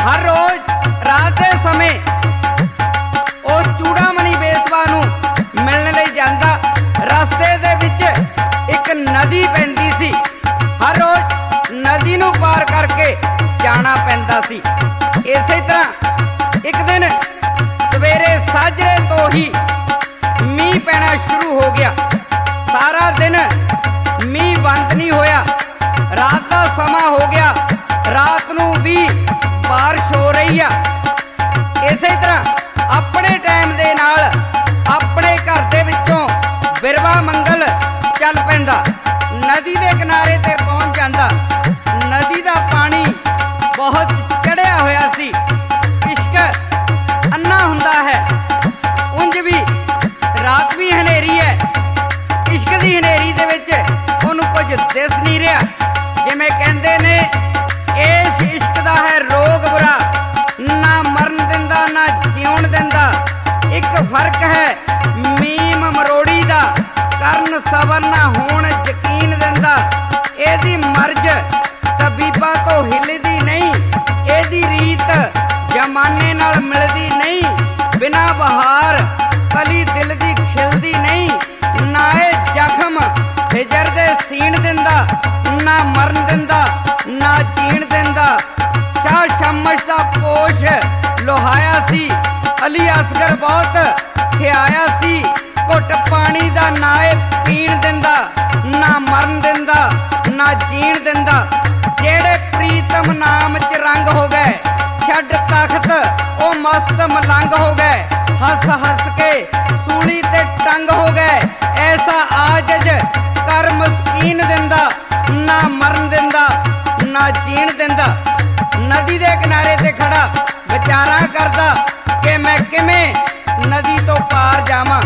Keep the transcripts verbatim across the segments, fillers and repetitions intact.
हर रोज रात के समय उस चूड़ामणी बेसवा नूं मिलण लई जांदा। रस्ते दे विच एक नदी पैंदी सी, हर रोज नदी नूं पार करके जाना पैंदा सी। इसे तरह एक दिन सवेरे साजरे तो ही मींह पैना शुरू हो गया। सारा दिन मींह बंद नहीं होया। रात का समा हो गया, रात नूं भी बारिश हो रही है। इसे तरह अपने टाइम दे नाल अपने घर दे विचों बिरवा मंगल चल पैंदा, नदी दे किनारे ते पहुंच जांदा। नदी दा पानी बहुत चढ़िया होया सी। इश्क अन्ना हुंदा है, उंज भी रात भी हनेरी है। इश्क दी हनेरी दे विच उहनूं कुछ दिस नहीं रहा। जिवें कहंदे ने इस इश्क दा है रोग बुरा, ना मरन दिंदा ना जीउण दिंदा। एक फर्क है मीम मरोड़ी दा, करन सबर ना होण यकीन दिंदा। एदी मर्ज तबीबा तो हिलदी नहीं, एदी रीत जमाने नाल मिलदी नहीं। बिना बहार कली दिल दी खिलदी नहीं, ना ए जख्म हिजर दे सीण दिंदा, ना मरन दिंदा ना जीण दिंदा। शाह शमश दा पोश लोहाया सी, अली असगर बहुत खियाया सी। घुट पानी दा ना ए पीण दिंदा, ना मरन दिंदा ना जीण दिंदा। जेड़े प्रीतम नाम च रंग हो गए, छड्ड तख्त ओ मस्त मलंग हो गए। हस हस के सूली ते टंग हो गए, ऐसा आजज कर मस्कीन दिंदा, ना मरन दिंदा ना जीण दिंदा। नदी दे किनारे ते खड़ा विचारा करदा कि मैं किवें नदी तो पार जावां।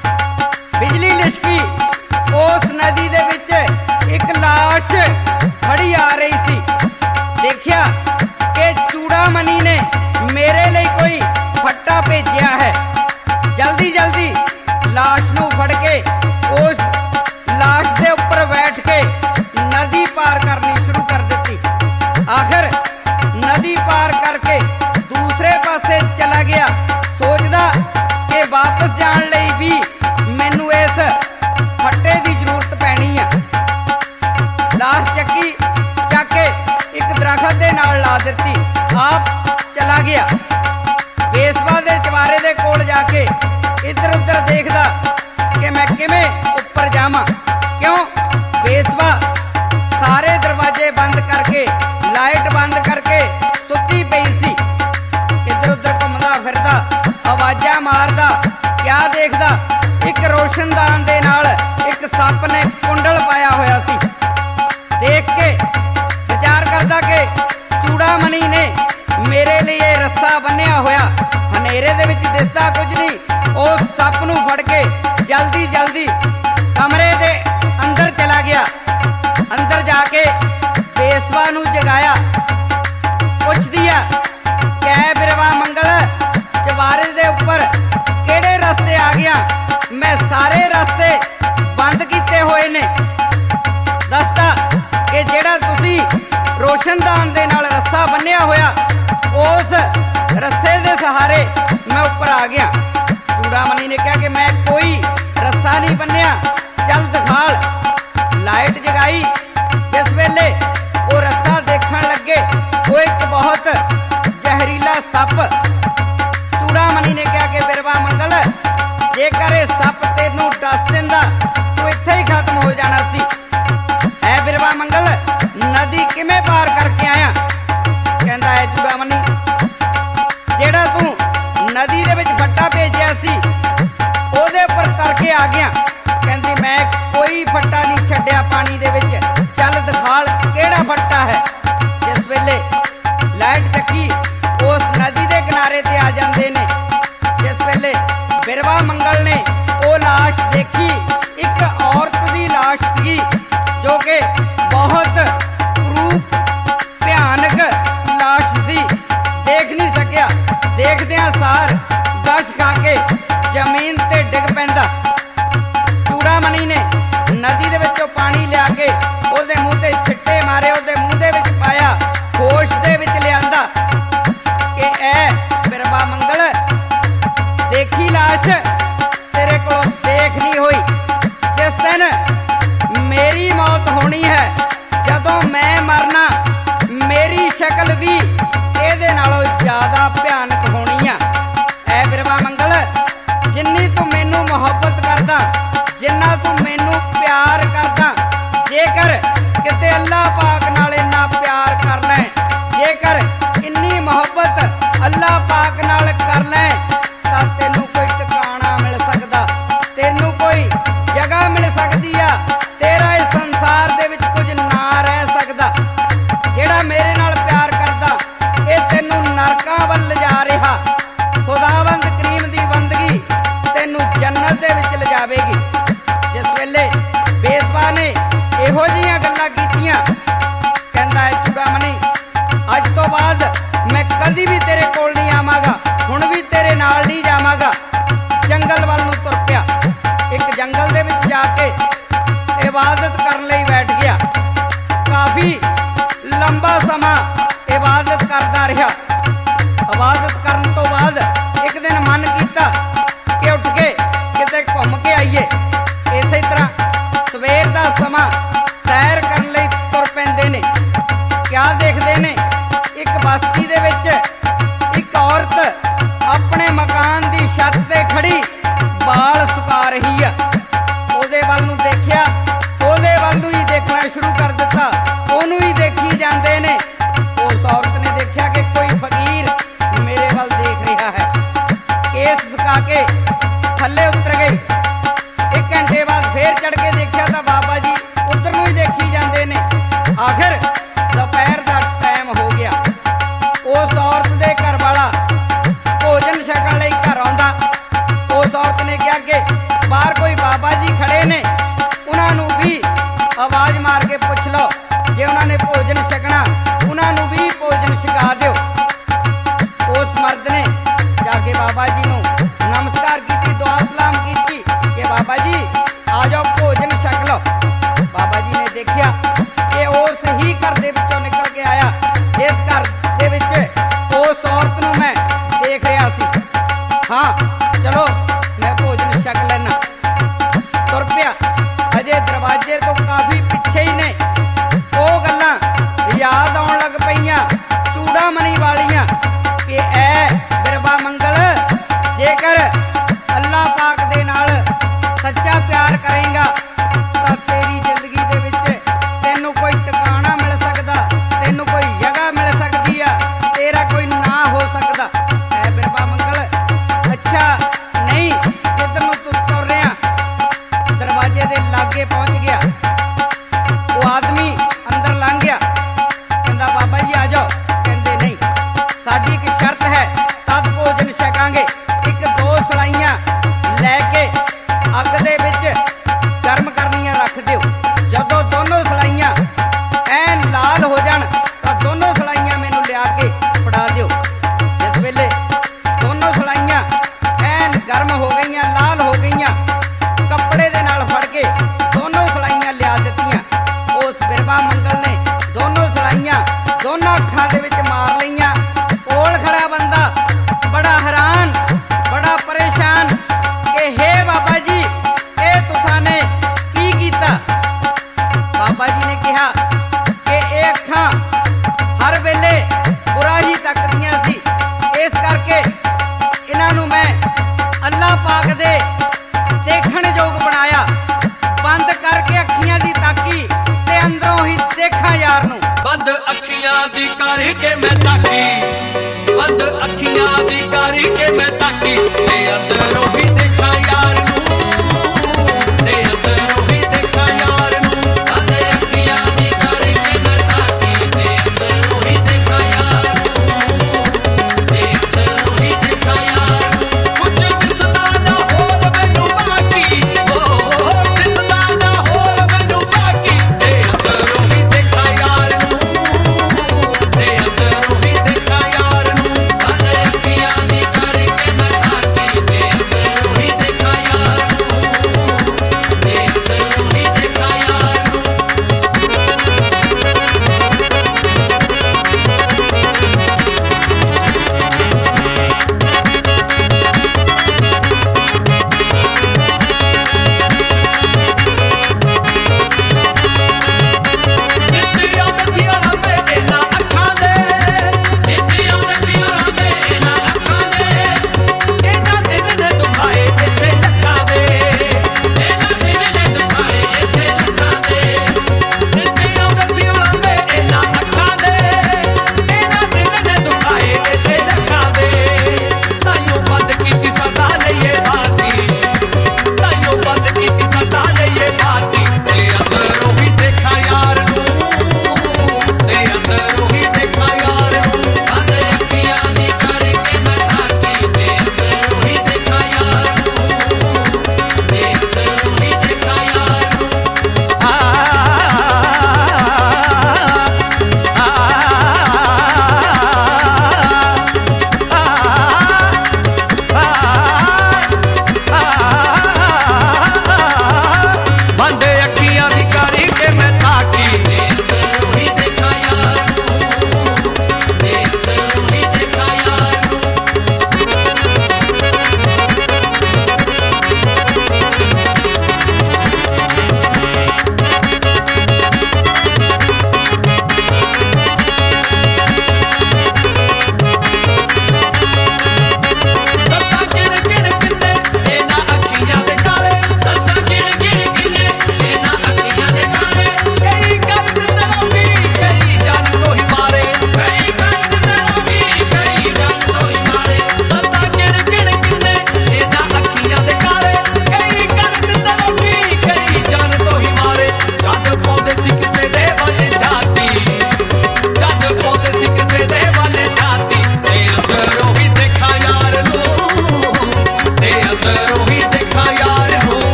बिजली लिशकी, उस नदी दे विच एक लाश खड़ी आ रही सी। देखिया कि चूड़ामणी ने मेरे लिए कोई फट्टा भेजिया है। जल्दी जल्दी लाश नूं फड़ के उस लाश दे उपर बैठ के नदी पार करनी शुरू कर दी। आखिर नदी पार करके दूसरे पासे चला गया, सोचदा कि वापस जाण लई भी मैनू इस फट्टे की जरूरत पैनी है। लाश चक्की चक के एक दरखत दे नाल ला दिती, आप चला गया। बेसवा दे चवारे दे कोल जाके इधर उधर देखदा कि मैं किवें उपर जावां। क्यों? बेसवा सारे दरवाजे बंद करके लाइट बंद करके सुत्ती पई सी। इधर उधर घुमदा फिरदा, आवाज़ां मारदा, क्या देखदा? एक रोशनदान दे नाल एक सप ने कुंडल पाया होया सी। देख के विचार करदा कि चूड़ामणी ने मेरे लिए रस्सा बन्निया होया। हनेरे दे विच दिसदा कुछ नहीं। उस सप नूं फड़ के जल्दी जल्दी कमरे दे अंदर चला गया। अंदर जाके बेसवा नूं जगाया, पुछ दिया कै बिरवा मंगल चवारे दे उपर केड़े रस्ते आ गया? मैं सारे रस्ते बंद किए हुए ने। दसदा कि जेड़ा तुसी रोशनदान दे नाल रस्सा बन्निया होया, उस रस्से दे सहारे मैं उपर आ गया। चूड़ामणी ने कहा कि मैं कोई रस्सा नहीं बन्निया, चल दिखाल। लाइट जगाई, जिस वेले वो रस्सा देखण लगे वो एक बहुत जहरीला सप। चूड़ामणी ने कहा कि बिरवा मंगल, जेकर ये सप तेनू डस दिंदा तू इत्थे ही खत्म हो जाना सी। ऐ बिरवा मंगल, नदी किवें पार करके आया? कहंदा है चूड़ामणी, जेड़ा तू नदी दे विच फट्टा भेजिया सी ओहदे उपर करके आ गया। कहंदी मैं कोई फट्टा नहीं छड्डिया पानी दे विच, चल दिखाल केड़ा फट्टा है। जिस वेले लाइट चक्की उस नदी दे किनारे ते आ जांदे ने, जिस वेले बिरवा मंगल ने वो लाश देखी, एक औरत दी लाश सी जो कि बहुत क्रूप भयानक लाश सी। देख नहीं सकिया, देखदियां सार दश खा के जमीन ते डिग पैंदा। चूड़ामणी ने नदी दे विचों पानी लिया के ਉਹਦੇ ਮੂੰਹ ਤੇ ਛਿੱਟੇ ਮਾਰੇ, ਉਹਦੇ ਮੂੰਹ ਦੇ ਵਿੱਚ काफ़ी लंबा समा इबादत करता रहा। इबादत करन तो बाद एक दिन मन किया कि उठ के किते घूम के आईए। इस तरह सवेर का समा सैर करने लई तुर पैंदे ने। क्या देखते ने, एक बस्ती दे विच एक औरत अपने मकान की छत ते खड़ी बाल सुका रही है। ਉਹਦੇ ਵੱਲ ਨੂੰ देखिया, ਉਹਦੇ ਵੱਲ ਨੂੰ ही देखना शुरू कर दिता, ਉਹਨੂੰ ही देखी जाते ने। उस औरत ने देखा कि कोई फकीर मेरे वाल देख रहा है। केस सुका के थल्ले उतर गई। एक घंटे बाद फिर चढ़ के देखा तो बाबा जी उधर ही देखी जाते ने। आखिर दोपहर का टाइम हो गया। उस औरत के घर वाला भोजन छकण लई घर आउंदा। उस औरत ने कहा कि बाहर कोई बाबा जी खड़े ने, उन्होंने भी आवाज़ मार के पूछ लो, जे उन्होंने भोजन छकना उन्होंने भी भोजन छका दो। उस मर्द ने जाके बाबा जी को नमस्कार की, दुआ सलाम की कि बाबा जी आ जाओ भोजन छक लो। बाबा जी ने देखा कि उस ही घर के विचों निकल के आया जिस घर के विच उस औरत को मैं देख रहा सी। हाँ चलो मैं भोजन छक लेना। तुर पिया। अजे दरवाजे तो काफ़ी पिछे ही ने वो गल्लां याद आउण लग पईयां चूड़ामणी वालियां कि ए बिरबा मंगल, जेकर अल्लाह पाक दे नाल सच्चा प्यार करेगा तो तेरी जिंदगी दे विच तैनूं कोई टिकाणा मिल सकदा, तैनूं कोई जगह मिल सकदी आ, तेरा कोई ना हो सकदा। ए बिरबा मंगल, अच्छा नहीं जिधर नूं तू तुर रहा। दरवाजे दे लागे पहुंच गया। वो आदमी अंदर लंघ गया, कहंदा बाबा जी आ जाओ। कहंदे नहीं, साडी एक शर्त है तद भोजन छकांगे। एक दो सलाइयां लैके अग दे विच गर्म करनियां रख दिओ। जदों दोनों सलाइयां ऐन लाल हो जाण तो दोनों सलाइयां मैनूं लिया के फड़ा दिओ। जिस वेले दोनों सलाइयां ऐन गर्म हो गईयां, लाल हो गईयां, कपड़े दे नाल फड़ के दोनों सलाइयां लिया दित्तियां। उस बिरबा मंगल ने दोनों सलाइयां दोनों अखां दे विच मार लईयां। कोल खड़ा बंदा बड़ा हैरान, बड़ा परेशान कि हे बाबा जी ये तुसां ने की कीता। बाबा जी ने कहा कि ये अखां हर वेले बुरा ही तकदियां सी, इस करके इन्हां नूं मैं अल्लाह पाक दे देखण योग बनाया। बंद करके अखियां दी ताकी ते अंदरों ही देखा यार नूं। बंद अखियां दी करके मैं ताकी, बंद अखियां दी करके मैं ताकी ते अंदरों ही